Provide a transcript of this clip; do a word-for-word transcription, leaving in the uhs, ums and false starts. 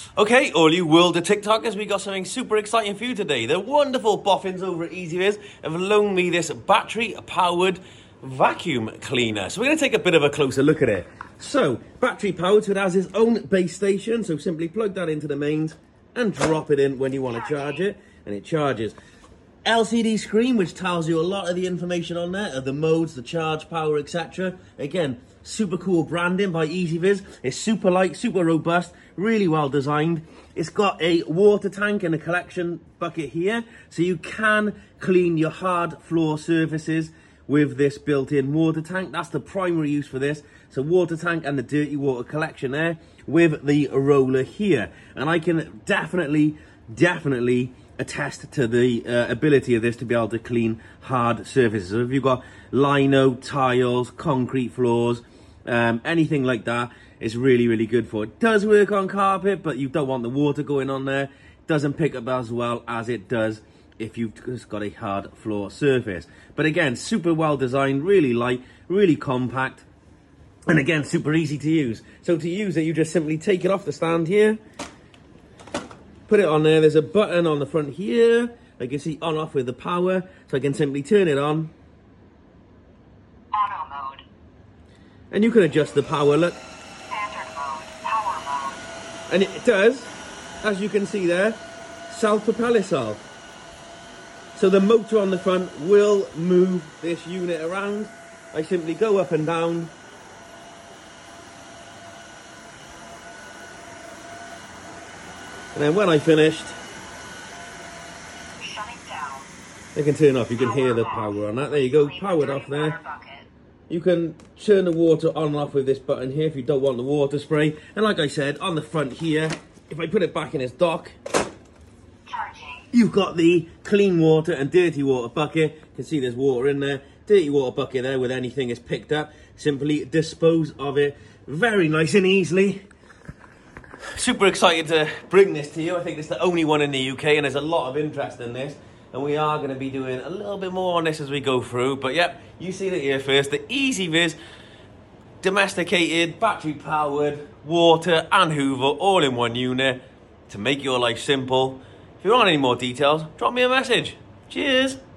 Okay, all you world of TikTokers, we got something super exciting for you today. The wonderful boffins over at EasyViz have loaned me this battery-powered vacuum cleaner. So we're going to take a bit of a closer look at it. So, battery-powered, so it has its own base station. So simply plug that into the mains and drop it in when you want to charge it, and it charges. L C D screen, which tells you a lot of the information on there, of the modes, the charge power, et cetera. Again, super cool branding by EasyViz. It's super light, super robust, really well designed. It's got a water tank and a collection bucket here, so you can clean your hard floor surfaces with this built-in water tank. That's the primary use for this. So water tank and the dirty water collection there with the roller here. And I can definitely, definitely attest to the uh, ability of this to be able to clean hard surfaces. So if you've got lino, tiles, concrete floors, um, anything like that, it's really, really good for it. It does work on carpet, but you don't want the water going on there. It doesn't pick up as well as it does if you've just got a hard floor surface. But again, super well designed, really light, really compact, and again, super easy to use. So to use it, you just simply take it off the stand here, put it on there. There's a button on the front here. I can see on off with the power, so I can simply turn it on. Auto mode. And you can adjust the power, look. Standard mode. Power mode. And it does, as you can see there, self-propel itself. So the motor on the front will move this unit around. I simply go up and down. And then when I finished, Shutting down. they can turn off. You can hear the power on that. There you go, powered off there. You can turn the water on and off with this button here if you don't want the water spray. And like I said, on the front here, if I put it back in its dock, Charging. you've got the clean water and dirty water bucket. You can see there's water in there. Dirty water bucket there with anything is picked up. Simply dispose of it very nice and easily. Super excited to bring this to you. I think it's the only one in the U K, and there's a lot of interest in this. And we are going to be doing a little bit more on this as we go through. But yep, you see it here first. The EasyViz domesticated, battery-powered, water and Hoover all in one unit to make your life simple. If you want any more details, drop me a message. Cheers.